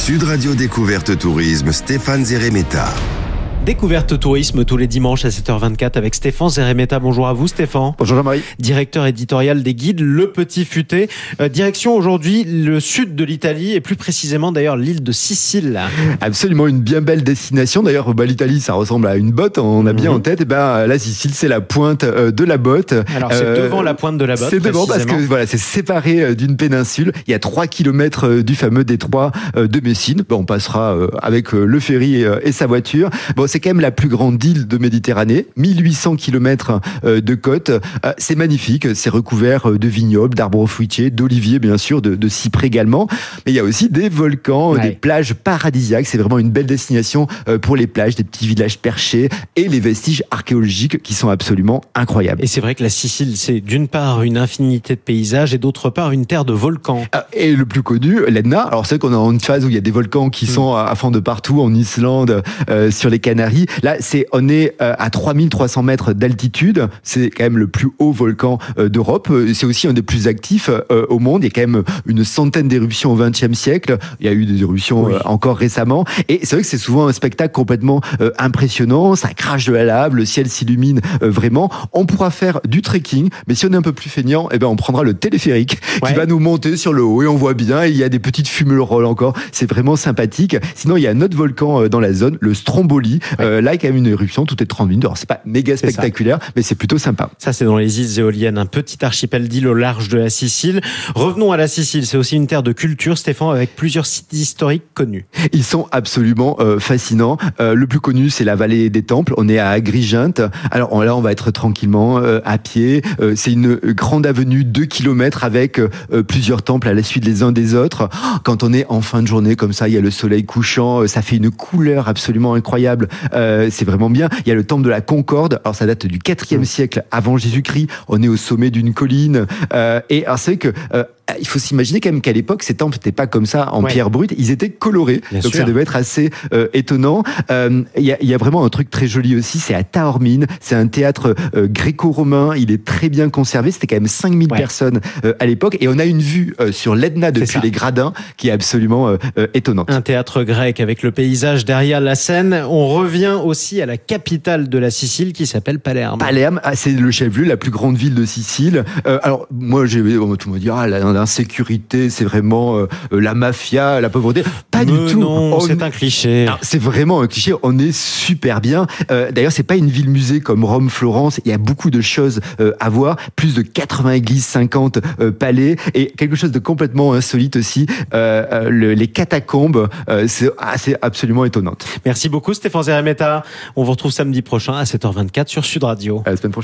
Sud Radio Découverte Tourisme, Stéphane Zeremeta. Découverte tourisme tous les dimanches à 7h24 avec Stéphane Zeremeta. Bonjour à vous Stéphane. Bonjour Jean-Marie. Directeur éditorial des guides Le Petit Futé. Direction aujourd'hui le sud de l'Italie et plus précisément d'ailleurs l'île de Sicile. Absolument une bien belle destination. D'ailleurs l'Italie ça ressemble à une botte, on a bien en tête. Et la Sicile c'est la pointe de la botte. Alors c'est devant la pointe de la botte. C'est devant parce que voilà, c'est séparé d'une péninsule. Il y a 3 km du fameux détroit de Messine. On passera avec le ferry et sa voiture. C'est quand même la plus grande île de Méditerranée, 1800 km de côte. C'est magnifique, c'est recouvert de vignobles, d'arbres fruitiers, d'oliviers bien sûr, de cyprès également. Mais il y a aussi des volcans, des plages paradisiaques. C'est vraiment une belle destination pour les plages, des petits villages perchés et les vestiges archéologiques qui sont absolument incroyables. Et c'est vrai que la Sicile, c'est d'une part une infinité de paysages et d'autre part une terre de volcans. Et le plus connu, l'Etna. Alors c'est vrai qu'on est en une phase où il y a des volcans qui sont à fond de partout, en Islande, sur les Canaries. Là, on est à 3300 mètres d'altitude. C'est quand même le plus haut volcan d'Europe. C'est aussi un des plus actifs au monde. Il y a quand même une centaine d'éruptions au XXe siècle. Il y a eu des éruptions encore récemment. Et c'est vrai que c'est souvent un spectacle complètement impressionnant. Ça crache de la lave, le ciel s'illumine vraiment. On pourra faire du trekking, mais si on est un peu plus feignant, on prendra le téléphérique qui va nous monter sur le haut et on voit bien. Et il y a des petites fumerolles encore. C'est vraiment sympathique. Sinon, il y a un autre volcan dans la zone, le Stromboli. Là, il y a quand même une éruption toutes les 30 minutes. Alors, c'est pas méga spectaculaire, mais c'est plutôt sympa. Ça, c'est dans les îles éoliennes, un petit archipel d'îles au large de la Sicile. Revenons à la Sicile. C'est aussi une terre de culture, Stéphane, avec plusieurs sites historiques connus. Ils sont absolument fascinants. Le plus connu, c'est la vallée des Temples. On est à Agrigente. Alors là, on va être tranquillement à pied. C'est une grande avenue, 2 km avec plusieurs temples à la suite les uns des autres. Quand on est en fin de journée comme ça, il y a le soleil couchant. Ça fait une couleur absolument incroyable. C'est vraiment bien. Il y a le temple de la Concorde. Alors ça date du 4e siècle avant Jésus-Christ. On est au sommet d'une colline. Et alors c'est vrai que il faut s'imaginer quand même qu'à l'époque, ces temples n'étaient pas comme ça en pierre brute. Ils étaient colorés. Donc ça devait être assez étonnant. Il y a vraiment un truc très joli aussi. C'est à Taormine. C'est un théâtre gréco-romain. Il est très bien conservé. C'était quand même 5000 personnes à l'époque. Et on a une vue sur l'Etna depuis les gradins qui est absolument étonnante. Un théâtre grec avec le paysage derrière la Seine. On revient aussi à la capitale de la Sicile qui s'appelle Palerme. Palerme, c'est le chef-lieu, la plus grande ville de Sicile. Alors moi, tout le monde me dit l'insécurité, c'est vraiment la mafia, la pauvreté. Pas du tout. Non, c'est un cliché. C'est vraiment un cliché. On est super bien. D'ailleurs, c'est pas une ville-musée comme Rome, Florence. Il y a beaucoup de choses à voir. Plus de 80 églises, 50 palais et quelque chose de complètement insolite aussi. Les catacombes, c'est absolument étonnant. Merci beaucoup Stéphane Zeremeta. On vous retrouve samedi prochain à 7h24 sur Sud Radio. À la semaine prochaine.